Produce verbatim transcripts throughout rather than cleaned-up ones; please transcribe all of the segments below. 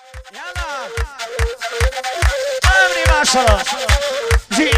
يلا امري ما شاء الله جي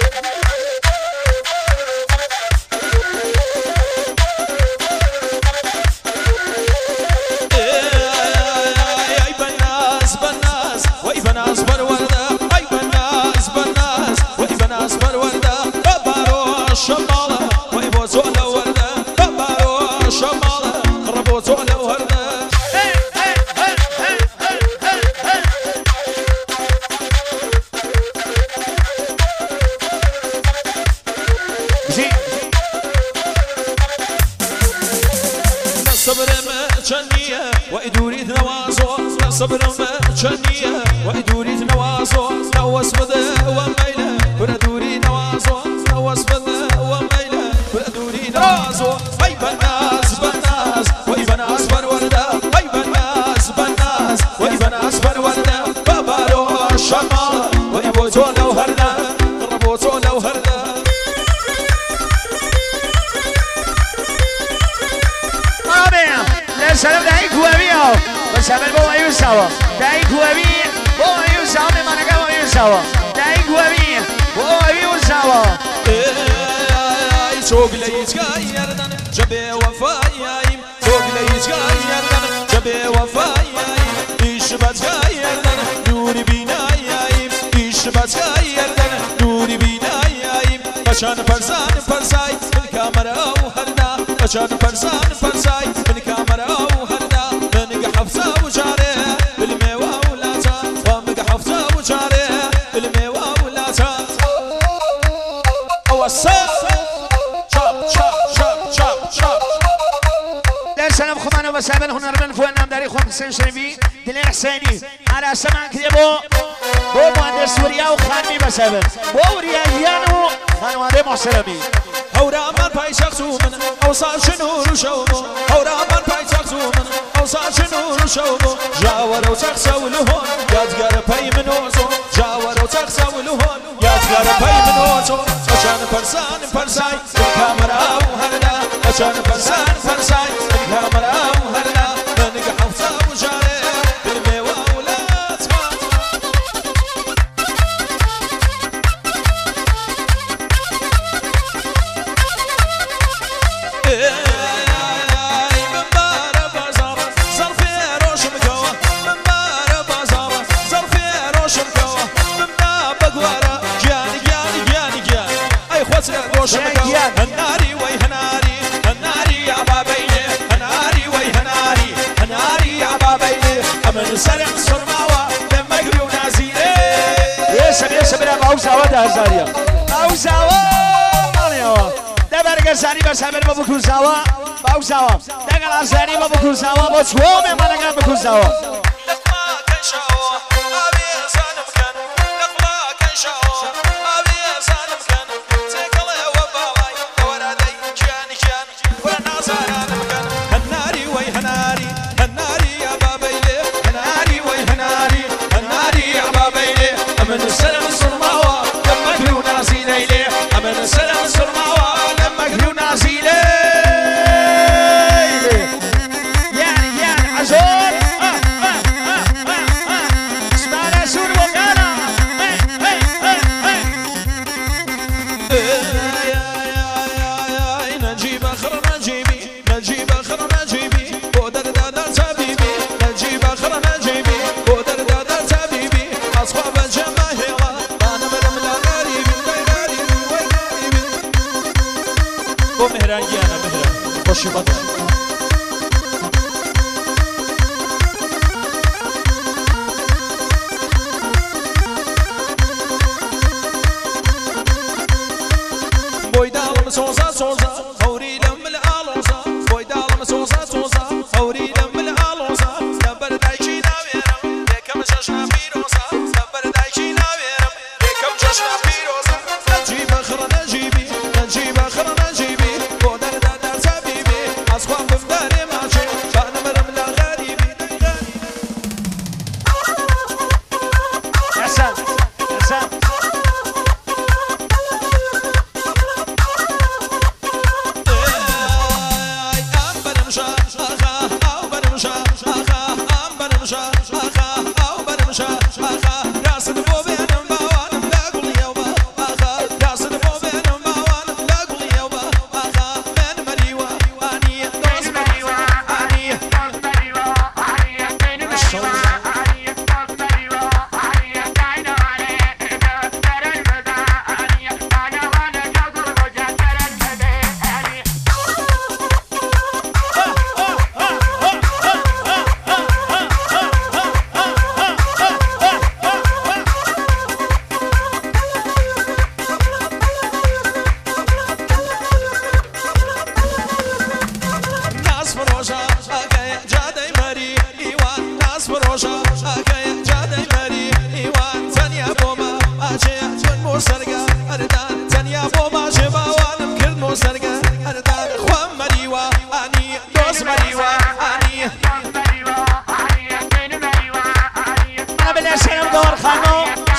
صبر ما شنيه ويدوري نوازو نواس بده وميله وردوري نوازو نواس بده وميله وردوري نوازو اي بناس بناس واي بناس برورده اي بناس بناس واي بناس برورده بابارو الشمال واي بوزو لو هرده ربوزو لو هرده آمين لسلام دعيك وابيعه بس عمل بابا يوسف دعيك وابيع بابا يوسف عمي ما انا بابا يوسف دعيك وابيع بابا يوسف اي سوق ليش غيرنا جبي وفايايم سوق ليش غيرنا جبي وفايايم ايش بس غيرنا نوري بينايم ايش بس غيرنا نوري بينايم عشان فرسان فرساي من كاميرا وهرنا عشان فرسان فرساي من كاميرا وهرنا من حفصه وجاره بالميوه ولاتا ومن حفصه وجاره بالميوه ولاتا اوصل شاب شاب شاب شاب شاب لا سلام خمانه وسابن هنا ربنا فوق النام داري خم حسين شريفي دليل حسيني على سمع كذبو بو مهندس سوريا وخانمي بسابن بو رياضيانو خانواده محسرمي هورا من پای شخصومن اوصال شنور و شومو هورا من پای شخصومن اوصال شنور و شومو جاور و شخص ولهون یادگار پای منوزو جاور و شخص ولهون یادگار پای منوزو عشان فرسان فرسای کامرا و هرنا عشان فرسان فرسای کامرا و هرنا من حفصه و جاره بالميوه ولات هناري وي هناري هناري يا بابيلي هناري وي هناري هناري يا بابيلي امن سرع صرماوه لما يقريو نازيلي يسب يسب يا باوزاوه ده هزاريا باوزاوه ماليوه ده برق زاني بس همين ما بكون زاوه باوزاوه ده قلع زاني ما بكون زاوه بوشوه ما نقل بكون زاوه لقما كان شاوه ابي زانم كان لقما كان شاوه ابي زانم كان تقلي وباواي ورادي كان كان ولا زانم كان هناري وي هناري هناري يا بابيلي هناري وي هناري هناري يا بابيلي امن السلام صرماوه لما يقريو نازيلي امن السلام صرماوه لما يقريو نازيلي يعني يعني عزول آه آه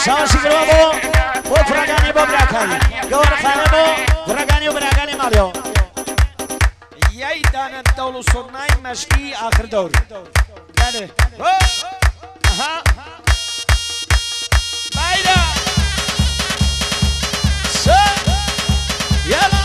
شانسی گرو بو بو فرگانی بو براکانی گور خانه بو فرگانی و براکانی مالیو یای دانه دولو سرنای مشکی آخر دور بله aha bayra sen yala